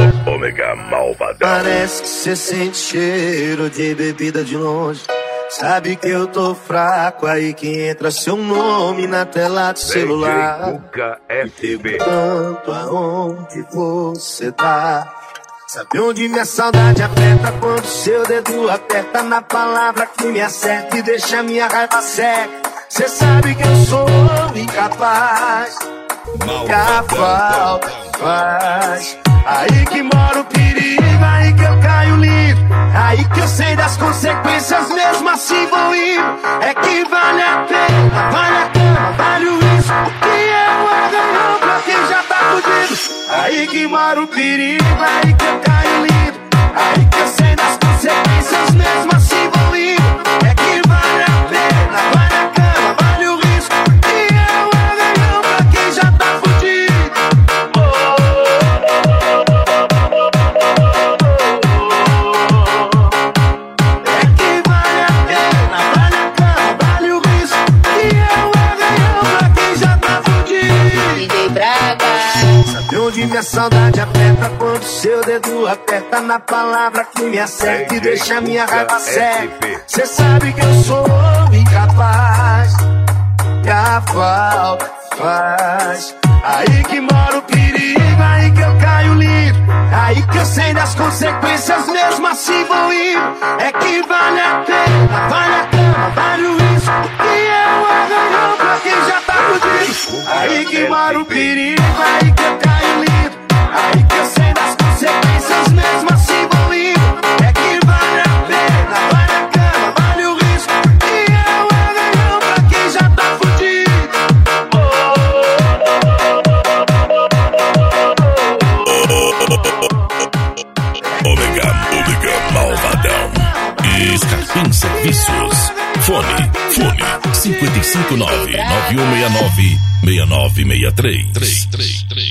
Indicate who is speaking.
Speaker 1: Ômega malvadão.
Speaker 2: Parece que cê sente cheiro de bebida de longe. Sabe que eu tô fraco, aí que entra seu nome na tela do celular.
Speaker 1: DJ Guga FB.
Speaker 2: Tanto aonde você tá. Sabe onde minha saudade aperta quando seu dedo aperta na palavra que me acerta e deixa minha raiva seca. Cê sabe que eu sou incapaz, que a falta faz. Aí que mora o perigo, aí que eu caio livre, aí que eu sei das consequências, mesmo assim vou ir. É que vale a pena, vale a cama, vale o risco, o que é o aganhão pra quem já tá fudido. Aí que mora o perigo, aí que eu caio livre, aí que eu sei das consequências, mesmo assim vou ir. É que vale a pena, vale a cama, vale o risco, o que é o aganhão pra quem já tá fudido. Onde minha saudade aperta quando seu dedo aperta na palavra que me acerta e deixa minha raiva seca. Cê sabe que eu sou incapaz, que a falta faz. Aí que mora o perigo, aí que eu caio livre, aí que eu sei das consequências, mesmo assim vou ir. É que vale a pena, vale a cama, vale o risco, que é o aganhão pra quem já tá fudido. Aí que mora o perigo, aí que eu caio livre, aí que eu sei das consequências, mesmo assim vou ir. É que vale a pena, vale a cama, vale o risco, que é o aganhão pra quem já tá fudido.
Speaker 1: Ômega malvadão.
Speaker 3: Scarpim Serviços. Fone 559-9169-6963.